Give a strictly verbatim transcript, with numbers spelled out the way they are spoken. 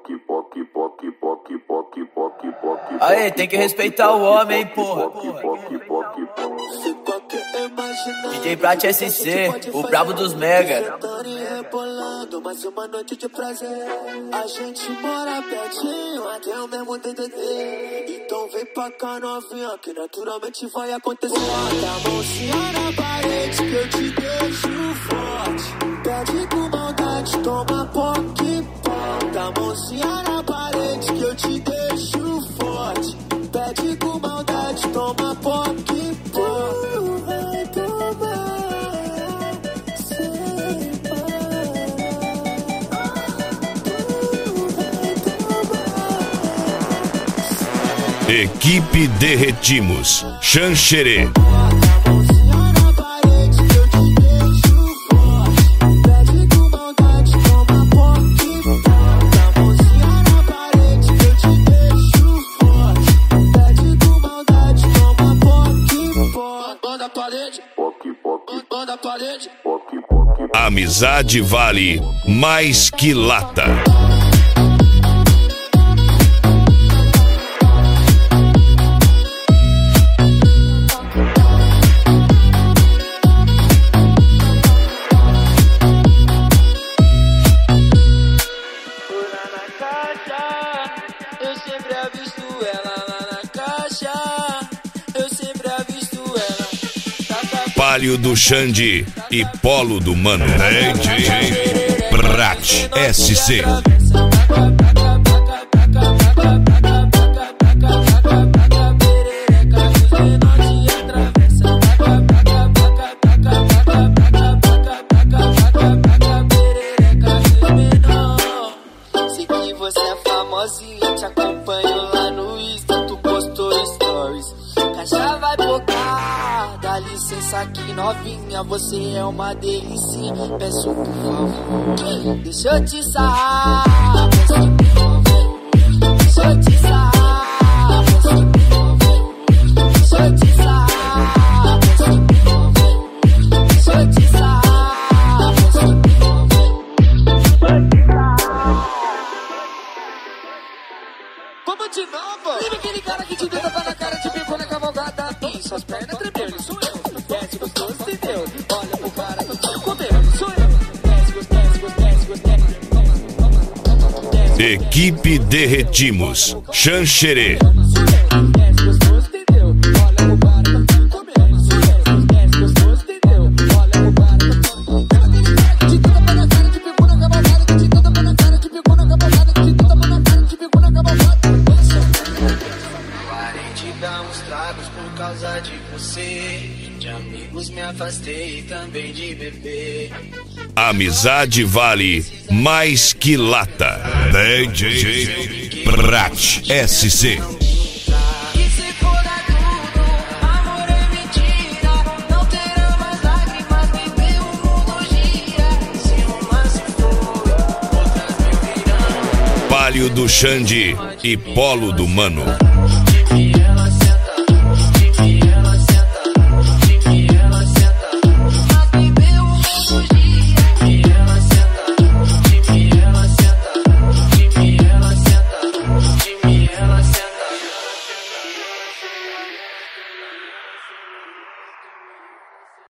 Aí, tem que respeitar o homem, hein, porra. D J Prat S C, o brabo dos mega. Mais uma noite de prazer. A gente mora pertinho, até o mesmo D D D. Então vem pra cá novinha, que naturalmente vai acontecer. Bota a mãozinha na parede que eu te deixo forte. Pede com maldade, toma poque. Bota a mãozinha na parede que eu te deixo forte. Pede com maldade, toma poque. Vai tomar. Equipe Derretimos, Xanxerê. Amizade vale mais que lata. Eu sempre avisto ela lá na caixa. Eu sempre avisto ela. Palio do Xande e Polo do Mano. D J Prat S C. Você é famosinha, te acompanho lá no Insta, tu postou stories. Caixa vai bocar, dá licença aqui novinha, você é uma delicinha. Peço por favor, deixa eu te sarrar. Peço por favor, deixa eu te sarrar. Peço por favor, deixa eu te sarrar. Peço por favor, deixa eu te sarrar. Peço por favor. Vamos de novo! Lembra aquele cara que te deu tapa na cara, te pegou na cavalgada e suas pernas tremeu, sou eu. Desce gostoso, entendeu? Olha pro cara que te comeu, sou eu. Desce gostoso, desce gostoso, desce. Equipe Derretimos, Xanxerê. Desce gostoso, entendeu? Olha pro cara que te comeu, sou eu. Desce gostoso, entendeu? Olha pro cara que te comeu. Te deu tapa na cara, te pegou na cavalgada, te deu tapa na cara, te pegou na cavalgada, te deu tapa na cara, te pegou na cavalgada. Parei de dar uns tragos por causa de você. De amigos me afastei também de beber. Amizade vale mais que lata. D J Prat S C. Palio do Xande e Polo do Mano.